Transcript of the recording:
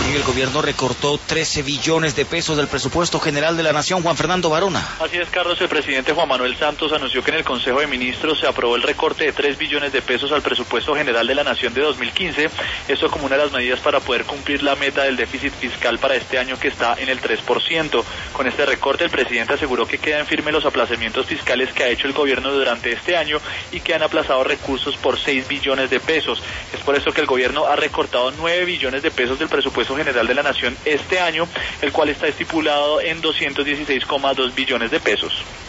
Y el gobierno recortó 13 billones de pesos del presupuesto general de la Nación. Juan Fernando Barona. Así es, Carlos. El presidente Juan Manuel Santos anunció que en el Consejo de Ministros se aprobó el recorte de 3 billones de pesos al presupuesto general de la Nación de 2015. Esto como una de las medidas para poder cumplir la meta del déficit fiscal para este año, que está en el 3%. Con este recorte, el presidente aseguró que quedan firmes los aplazamientos fiscales que ha hecho el gobierno durante este año y que han aplazado recursos por 6 billones de pesos. Es por eso que el gobierno ha recortado 9 billones de pesos del presupuesto general de la Nación este año, el cual está estipulado en 216,2 billones de pesos.